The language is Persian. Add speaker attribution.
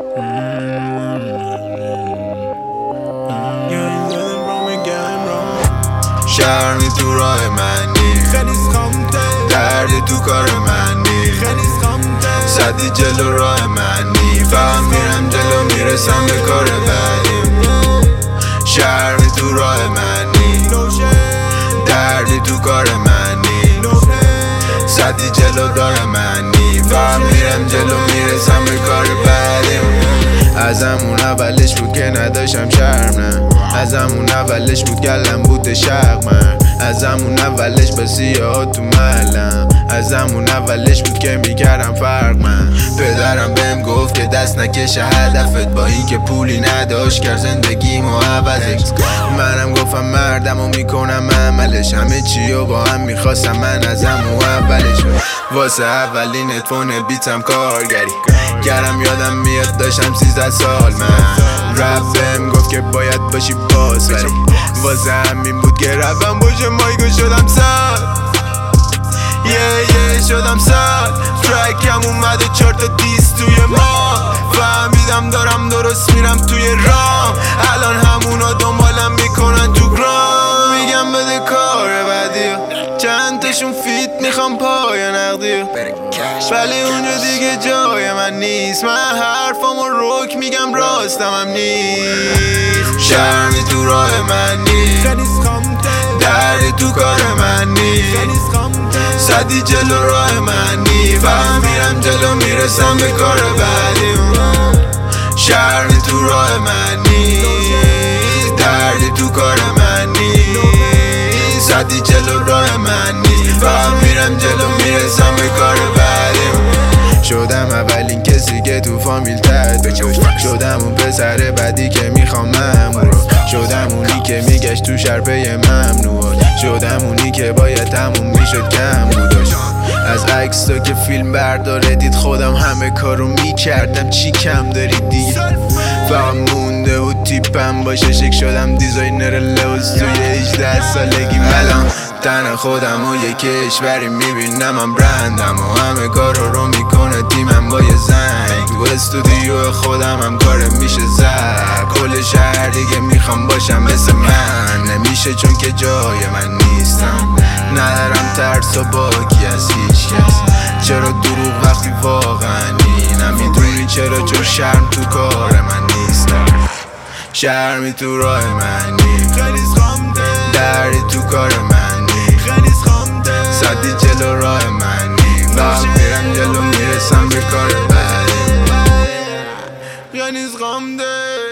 Speaker 1: شرمی تو راه منی، دردی تو کار منی، صدی جلو راه منی، فهم میرم جلو میرسم به کار بعدیم. شرمی تو راه منی، دردی تو کار منی، صدی جلو دار منی، فهم میرم جلو میرسم به کار بعدیم. ازمون اولش بود که نداشتم شرم، نه ازمون اولش بود گلم بود شق من، ازمون اولش با سیاه تو محلم، ازمون اولش بود که میکردم فرق من. پدرم بهم گفت که دست نکشه هدفت، با این که پولی نداشت کرد زندگیمو عوضش. منم گفتم مردم و میکنم عملش، همه چیو با هم میخواستم من ازمون اولش. واسه اولین اتفون بیتم کارگری کردم، یادم میاد داشتم 13 سال من. رپ بهم گفت که باید باشی باز، ولی واسه همین بود که رپم باشه مایگو شدم سال. شدم سال. ترکم اومده 4 تا دیس توی ما، فهمیدم دارم درست میرم توی رام. الان همونا دنبالم میکنن تو گرام، میگم بده کار بعدی، چند تاشون فیت میخوام پای نقدی، ولی اونجا دیگه جای من نیست. من حرفامو روک میگم راستم هم نیست. شرمی تو راه منی، دردی تو کار منی، صدی جلو راه منی، فهم میرم جلو میرسم به کار بعدیم. شرمی تو راه منی، دردی تو کار منی، صدی جلو راه منی، فهم میرم جلو میرسم به کار بعدیم. شدم اولین کسی که تو فامیل تحت بچوش، شدم اون پسر بدی که میخوام ممنون، شدم اونی که میگشت تو شرپه ممنوع، شدم اونی که باید تموم میشد کم بوداش. از عکس تا که فیلم برداره دید خودم همه کارو میکردم، چی کم داری دیگه؟ فقط مونده و تیپم باشه شک شدم دیزاینر لوز توی 18 سالگی. الان تن خودم و یه کشوری میبینم، من برندم و همه کارو رو میکنه تیمم با یه زنگ. تو استودیو خودم هم کار میشه زد، کل شهر دیگه میخوام باشم مثل من، نمیشه چون که جای من نیستم. ندارم ترس و باکی از هیچ کس، چرا دروغ وقتی واقعا نمیدونی چرا؟ چون شرم تو کار من نیستم. شرمی تو راه منی، دردی تو کار منی، صدی جلو راه منی، فقط میرم جلو میرسم به کار بعدی.